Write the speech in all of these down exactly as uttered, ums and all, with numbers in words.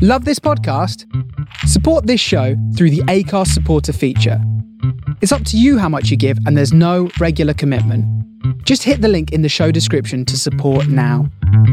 Love this podcast? Support this show through the Acast supporter feature. It's up to you how much you give, and there's no regular commitment. Just hit the link in the show description to support now.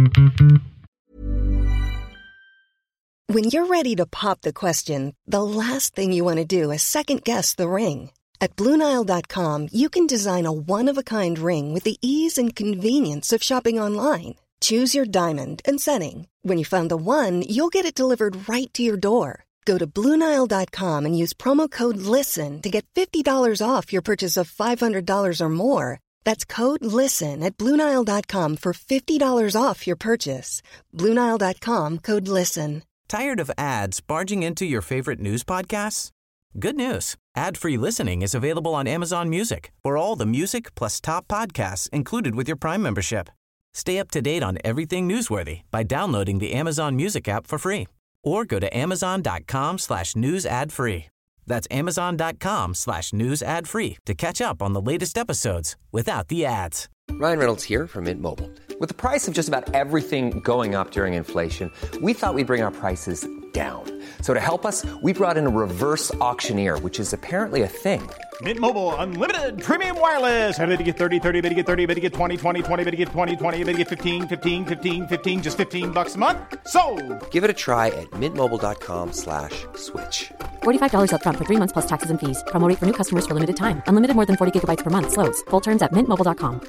When you're ready to pop the question, the last thing you want to do is second-guess the ring. At Blue Nile dot com, you can design a one-of-a-kind ring with the ease and convenience of shopping online. Choose your diamond and setting. When you find the one, you'll get it delivered right to your door. Go to Blue Nile dot com and use promo code LISTEN to get fifty dollars off your purchase of five hundred dollars or more. That's code LISTEN at Blue Nile dot com for fifty dollars off your purchase. Blue Nile dot com, code LISTEN. Tired of ads barging into your favorite news podcasts? Good news. Ad-free listening is available on Amazon Music for all the music plus top podcasts included with your Prime membership. Stay up to date on everything newsworthy by downloading the Amazon Music app for free or go to amazon.com slash news ad free. That's amazon.com slash news ad free to catch up on the latest episodes without the ads. Ryan Reynolds here from Mint Mobile. With the price of just about everything going up during inflation, we thought we'd bring our prices down. So to help us, we brought in a reverse auctioneer, which is apparently a thing. Mint Mobile Unlimited Premium Wireless. How to get thirty, thirty, how to get thirty, how to get twenty, twenty, twenty, how to get twenty, twenty, how to get fifteen, fifteen, fifteen, fifteen, just fifteen bucks a month? Sold! Give it a try at mintmobile.com slash switch. forty-five dollars up front for three months plus taxes and fees. Promo rate for new customers for limited time. Unlimited more than forty gigabytes per month. Slows full terms at mint mobile dot com.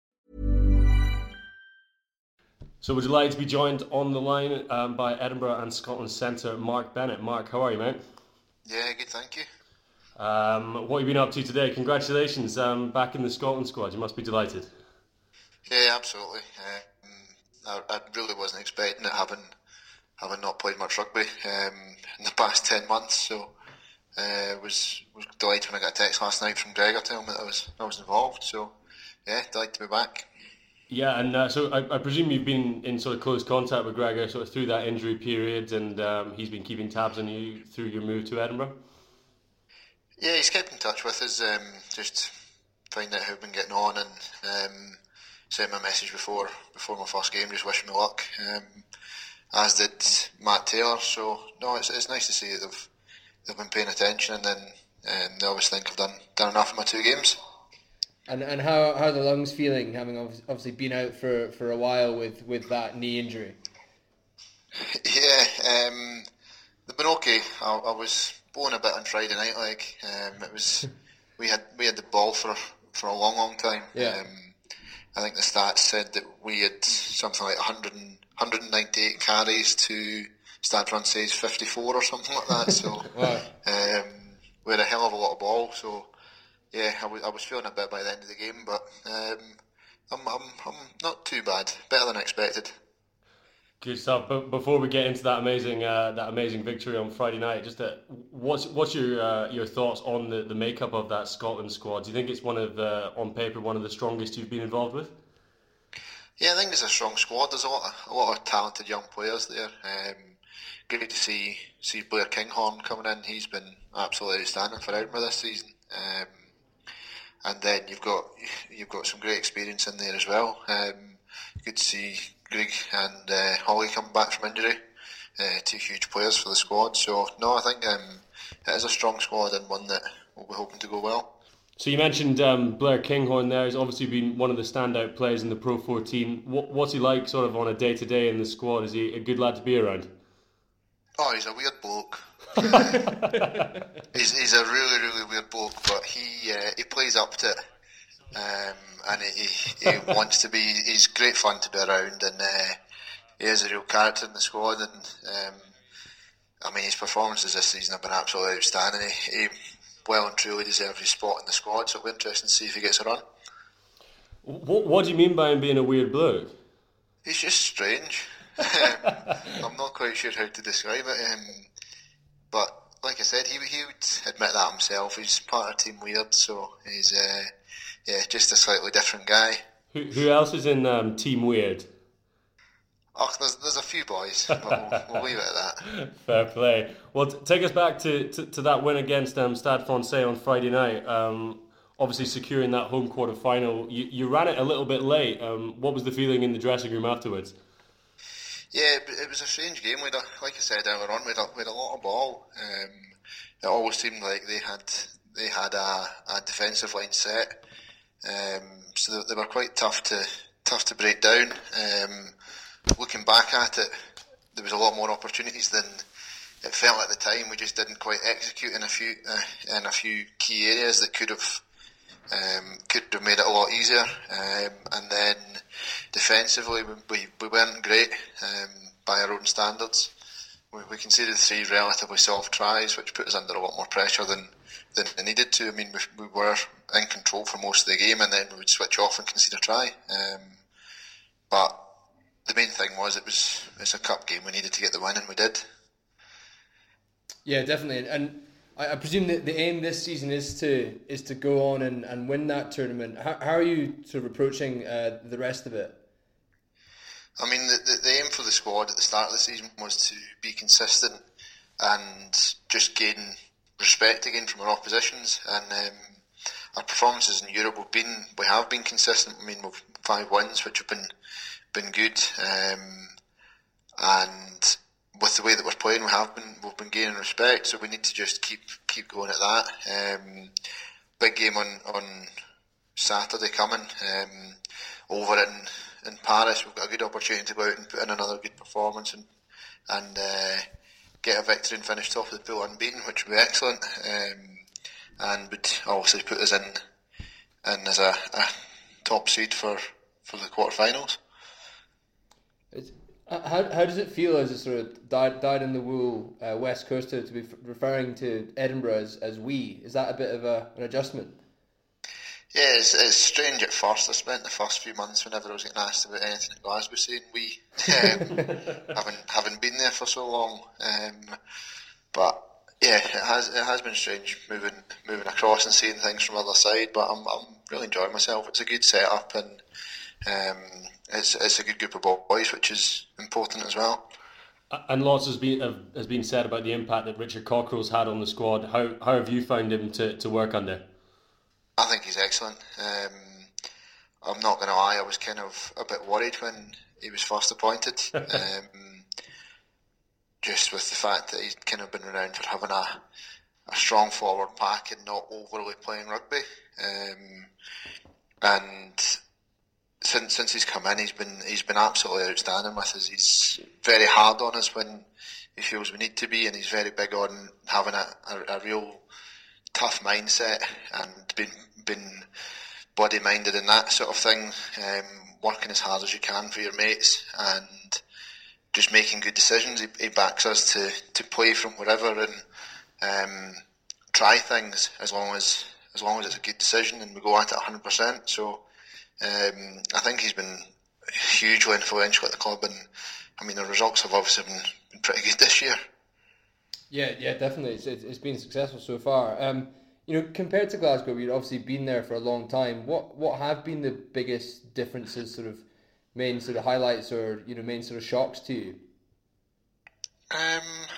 So we're delighted to be joined on the line um, by Edinburgh and Scotland centre Mark Bennett. Mark, how are you, mate? Yeah, good, thank you. Um, what have you been up to today? Congratulations, um, back in the Scotland squad. You must be delighted. Yeah, absolutely. Um, I, I really wasn't expecting it, having having not played much rugby um, in the past ten months. So uh, was was delighted when I got a text last night from Gregor telling me that I was I was involved. So yeah, delighted to be back. Yeah, and uh, so I, I presume you've been in sort of close contact with Gregor sort of through that injury period, and um, he's been keeping tabs on you through your move to Edinburgh. Yeah, he's kept in touch with us, um, just find out how we've been getting on, and um, sent me a message before before my first game, just wishing me luck, um, as did Matt Taylor. So no, it's it's nice to see that they've they've been paying attention, and then um, they obviously think I've done done enough in my two games. And and how how are the lungs feeling, having obviously been out for, for a while with, with that knee injury? Yeah, um, they've been okay. I, I was blowing a bit on Friday night, like um, it was. We had we had the ball for for a long, long time. Yeah. Um, I think the stats said that we had something like one hundred, one ninety-eight carries to Stade Francais fifty-four or something like that. So wow. um, we had a hell of a lot of ball. So. Yeah, I was, I was feeling a bit by the end of the game, but um, I'm, I'm I'm not too bad. Better than expected. Good stuff. But before we get into that amazing uh, that amazing victory on Friday night, just uh, what's what's your uh, your thoughts on the, the makeup of that Scotland squad? Do you think it's one of uh, on paper one of the strongest you've been involved with? Yeah, I think it's a strong squad. There's a lot of, a lot of talented young players there. Um, great to see see Blair Kinghorn coming in. He's been absolutely outstanding for Edinburgh this season. Um, And then you've got you've got some great experience in there as well. Um, good to see Greg and uh, Holly come back from injury. Uh, two huge players for the squad. So no, I think um, it is a strong squad and one that we'll be hoping to go well. So you mentioned um, Blair Kinghorn there. He's obviously been one of the standout players in the Pro fourteen. What, what's he like sort of on a day-to-day in the squad? Is he a good lad to be around? Oh, he's a weird bloke. Uh, he's he's a really really weird bloke, but he uh, he plays up to it, um, and he, he wants to be. He's great fun to be around, and uh, he is a real character in the squad. And um, I mean, his performances this season have been absolutely outstanding. He, he well and truly deserves his spot in the squad. So it'll be interesting to see if he gets a run. What What do you mean by him being a weird bloke? He's just strange. I'm not quite sure how to describe it. Um, But like I said, he he would admit that himself. He's part of Team Weird, so he's uh, yeah, just a slightly different guy. Who who else is in um, Team Weird? Oh, there's there's a few boys, but we'll, we'll leave it at that. Fair play. Well, t- take us back to, to, to that win against um, Stade Francais on Friday night. Um, obviously securing that home quarter final. You you ran it a little bit late. Um, what was the feeling in the dressing room afterwards? Yeah, it was a strange game. We'd, like I said earlier on, we had a, we had a lot of ball. Um, it always seemed like they had they had a, a defensive line set, um, so they were quite tough to tough to break down. Um, looking back at it, there was a lot more opportunities than it felt at the time. We just didn't quite execute in a few uh, in a few key areas that could have um, could have made it a lot easier. Um, and then defensively, we we, we weren't great um, by our own standards. We, we conceded three relatively soft tries, which put us under a lot more pressure than than it needed to. I mean, we, we were in control for most of the game, and then we would switch off and concede a try. Um, but the main thing was it was it's a cup game. We needed to get the win, and we did. Yeah, definitely. And I, I presume that the aim this season is to is to go on and, and win that tournament. How, how are you sort of approaching uh, the rest of it? I mean, the, the, the aim for the squad at the start of the season was to be consistent and just gain respect again from our oppositions. And um, our performances in Europe have been we have been consistent. I mean, we've five wins, which have been been good. Um, and with the way that we're playing, we have been we've been gaining respect. So we need to just keep keep going at that. Um, big game on on Saturday coming um, over in. in Paris. We've got a good opportunity to go out and put in another good performance and and uh, get a victory and finish top of the pool unbeaten, which would be excellent, um, and would obviously put us in in as a, a top seed for, for the quarterfinals. How how does it feel as a sort of dyed, dyed in the wool uh, West Coaster to be f- referring to Edinburgh as, as we? Is that a bit of a, an adjustment? Yeah, it's, it's strange at first. I spent the first few months whenever I was getting asked about anything at Glasgow saying we, um, haven't haven't been there for so long. Um, but yeah, it has it has been strange moving moving across and seeing things from the other side. But I'm I'm really enjoying myself. It's a good setup and um, it's it's a good group of boys, which is important as well. And lots has been has been said about the impact that Richard Cockerill's had on the squad. How how have you found him to, to work under? I think he's excellent. Um, I'm not going to lie, I was kind of a bit worried when he was first appointed. um, just with the fact that he's kind of been renowned for having a, a strong forward pack and not overly playing rugby. Um, and since since he's come in, he's been he's been absolutely outstanding with us. He's very hard on us when he feels we need to be, and he's very big on having a, a, a real tough mindset and been been body minded and that sort of thing, um, working as hard as you can for your mates and just making good decisions. He, he backs us to, to play from wherever and um, try things as long as as long as it's a good decision and we go at it one hundred percent. So um, I think he's been hugely influential at the club, and I mean the results have obviously been, been pretty good this year. Yeah, yeah, definitely. It's, it's been successful so far. Um, you know, compared to Glasgow, you've obviously been there for a long time. What what have been the biggest differences, sort of main sort of highlights, or you know, main sort of shocks to you? Um,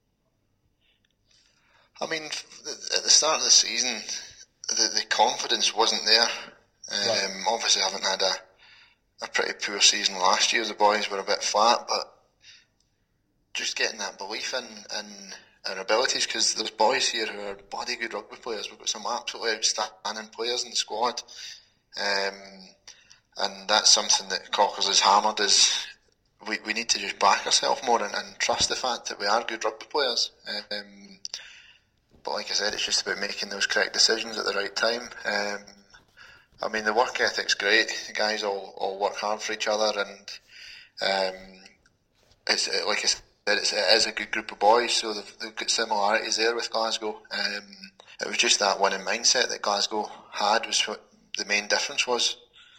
I mean, at the start of the season, the, the confidence wasn't there. Um, right. Obviously, I haven't had a a pretty poor season last year. The boys were a bit flat, but just getting that belief in, in our abilities, because there's boys here who are bloody good rugby players. We've got some absolutely outstanding players in the squad, um, and that's something that Cockers has hammered is we, we need to just back ourselves more and, and trust the fact that we are good rugby players. Um, but like I said, it's just about making those correct decisions at the right time. Um, I mean, the work ethic's great. The guys all, all work hard for each other, and um, it's like I said, It's, it is a good group of boys, so they've, they've got similarities there with Glasgow. Um, it was just that winning mindset that Glasgow had was what the main difference was.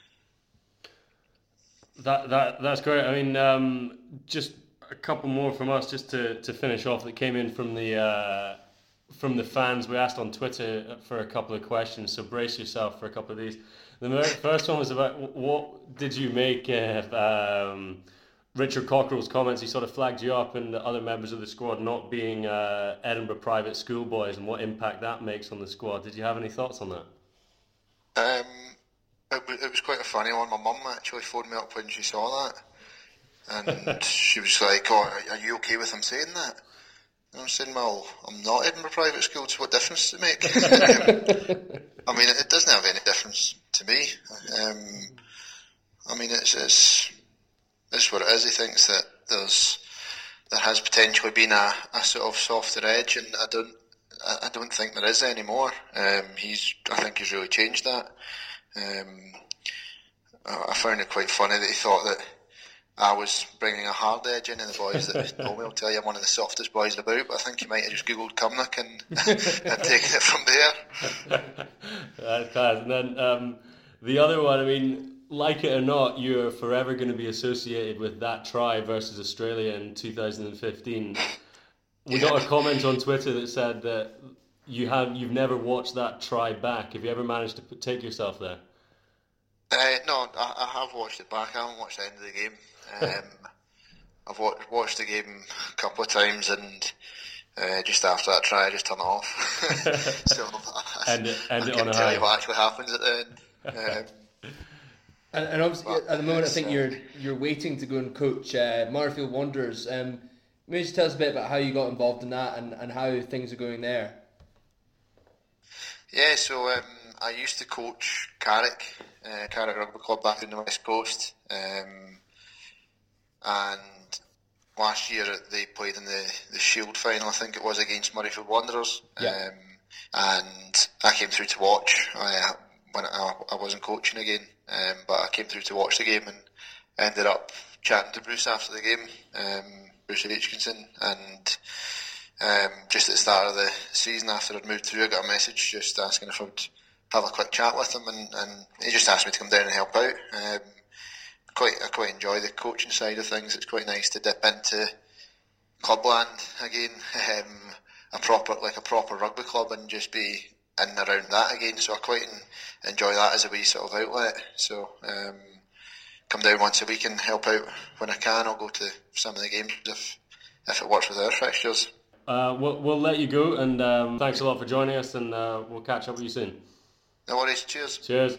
That that that's great. I mean, um, just a couple more from us, just to, to finish off. That came in from the uh, from the fans. We asked on Twitter for a couple of questions, so brace yourself for a couple of these. The first one was about what did you make of Um, Richard Cockerill's comments? He sort of flagged you up and the other members of the squad not being uh, Edinburgh private school boys, and what impact that makes on the squad. Did you have any thoughts on that? Um, it, it was quite a funny one. My mum actually phoned me up when she saw that. And she was like, oh, are you okay with him saying that? And I'm saying, well, I'm not Edinburgh Private School, so what difference does it make? I mean, it doesn't have any difference to me. Um, I mean, it's, it's it's what it is. He thinks that there's there has potentially been a, a sort of softer edge, and I don't I don't think there is anymore. Um, he's I think he's really changed that. Um, I found it quite funny that he thought that I was bringing a hard edge in, and the boys that know me will tell you I'm one of the softest boys about, but I think you might have just googled Cumnock and, and taken it from there. That's class. And then um, the other one, I mean, like it or not, you're forever going to be associated with that try versus Australia in two thousand fifteen. We yeah. got a comment on Twitter that said that you have you've never watched that try back. Have you ever managed to take yourself there? Uh, no, I, I have watched it back. I haven't watched the end of the game. Um, I've watched, watched the game a couple of times, and uh, just after that try, I just turn it off. so I, end it, end I it can't on a tell high. you what actually happens at the end. Um, and, and obviously, at the moment, I think uh, you're you're waiting to go and coach uh, Murrayfield Wanderers. Um, maybe just tell us a bit about how you got involved in that and, and how things are going there. Yeah, so um, I used to coach Carrick, uh, Carrick Rugby Club back in the West Coast, um, and last year they played in the, the Shield final, I think it was, against Murrayfield Wanderers, yeah. um, and I came through to watch. I, when I, I wasn't coaching again, um, but I came through to watch the game and ended up chatting to Bruce after the game, um, Bruce Aitchkinson, and um, just at the start of the season after I'd moved through, I got a message just asking if I'd have a quick chat with him, and, and he just asked me to come down and help out. Um, quite, I quite enjoy the coaching side of things. It's quite nice to dip into clubland again, um, a proper like a proper rugby club, and just be in and around that again. So I quite enjoy that as a wee sort of outlet. So um, come down once a week and help out when I can. I'll go to some of the games if if it works with our fixtures. Uh, we'll, we'll let you go, and um, thanks a lot for joining us, and uh, we'll catch up with you soon. No worries. Cheers. Cheers.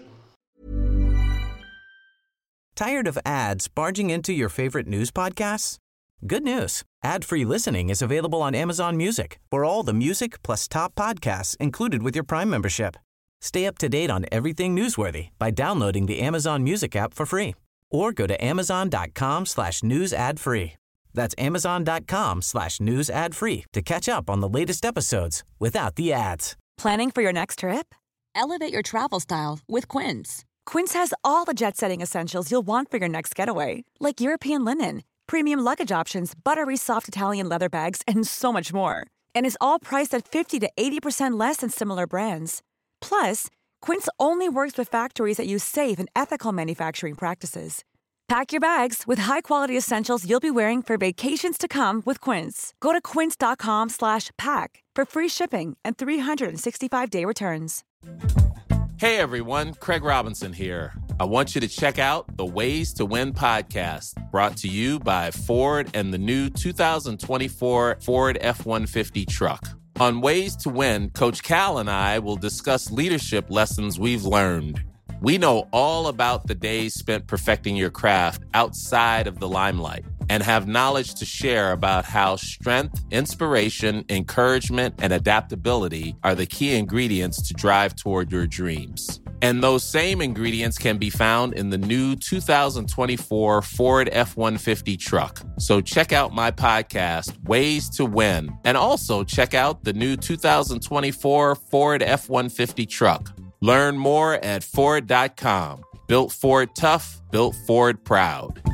Tired of ads barging into your favorite news podcasts? Good news. Ad-free listening is available on Amazon Music for all the music plus top podcasts included with your Prime membership. Stay up to date on everything newsworthy by downloading the Amazon Music app for free or go to amazon.com slash news ad free. That's amazon.com slash news ad free to catch up on the latest episodes without the ads. Planning for your next trip? Elevate your travel style with Quince. Quince has all the jet-setting essentials you'll want for your next getaway, like European linen, premium luggage options, buttery soft Italian leather bags, and so much more. And is all priced at fifty to eighty percent less than similar brands. Plus, Quince only works with factories that use safe and ethical manufacturing practices. Pack your bags with high-quality essentials you'll be wearing for vacations to come with Quince. Go to quince.com slash pack for free shipping and three sixty-five day returns. Hey everyone, Craig Robinson here. I want you to check out the Ways to Win podcast, brought to you by Ford and the new two thousand twenty-four Ford F one fifty truck. On Ways to Win, Coach Cal and I will discuss leadership lessons we've learned. We know all about the days spent perfecting your craft outside of the limelight and have knowledge to share about how strength, inspiration, encouragement, and adaptability are the key ingredients to drive toward your dreams. And those same ingredients can be found in the new two thousand twenty-four Ford F one fifty truck. So check out my podcast, Ways to Win, and also check out the new two thousand twenty-four Ford F one fifty truck. Learn more at Ford dot com. Built Ford tough, built Ford proud.